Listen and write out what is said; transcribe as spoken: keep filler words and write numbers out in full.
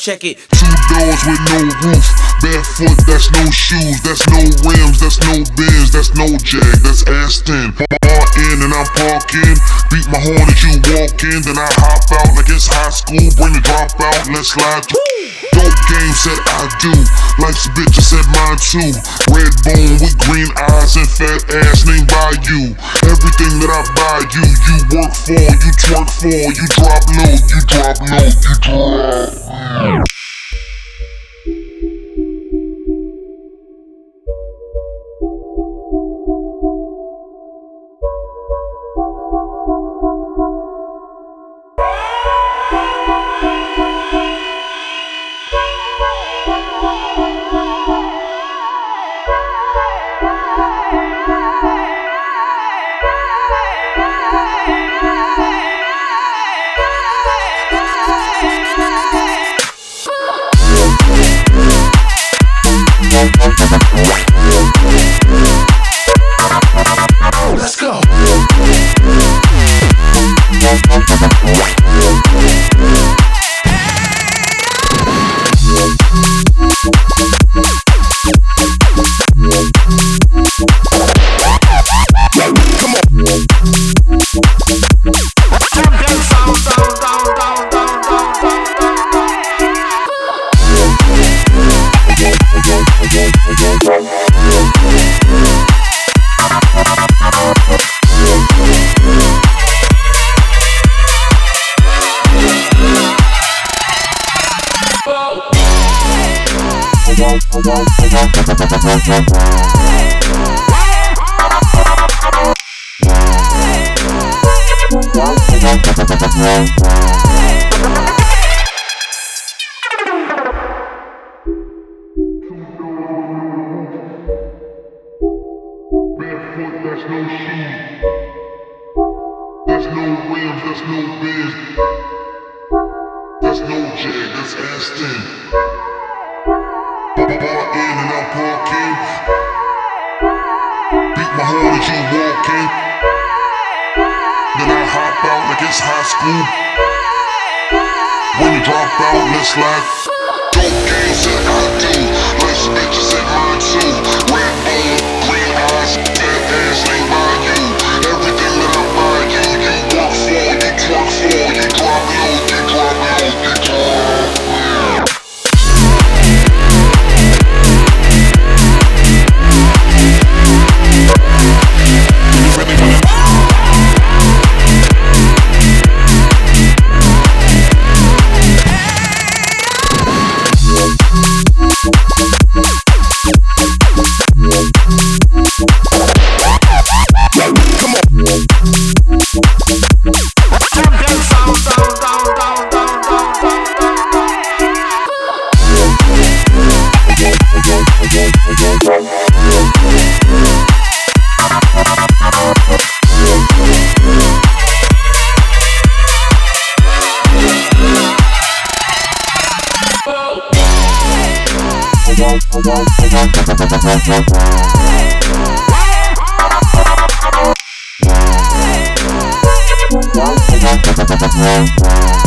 check it. Two doors with no roof, barefoot, that's no shoes, that's no rims, that's no Benz, that's no Jag, that's Aston. Bar in and I'm parking, beat my horn as you walk in, then I hop out like it's high school, bring the drop out, let's slide through. Dope game said I do, life's a bitch, I said mine too. Red bone with green eyes and fat ass named by you. Everything that I buy you, you work for, you twerk for, you drop low, you drop low, you drop. Let's go. Barefoot, that's no shoes, that's no rims, that's no Benz, that's no Jag, that's Aston. Bar in and I'm parking, beat my horn as you walk in, then I hop out like it's high school. When you drop out, let's slide. Dope game said I do, life's a bitch, I said mine too. Red bone, green eyes, fat ass named by you. Everything that I buy you, you work for, you twerk for, you drop low, you drop low, you drop. Let's go.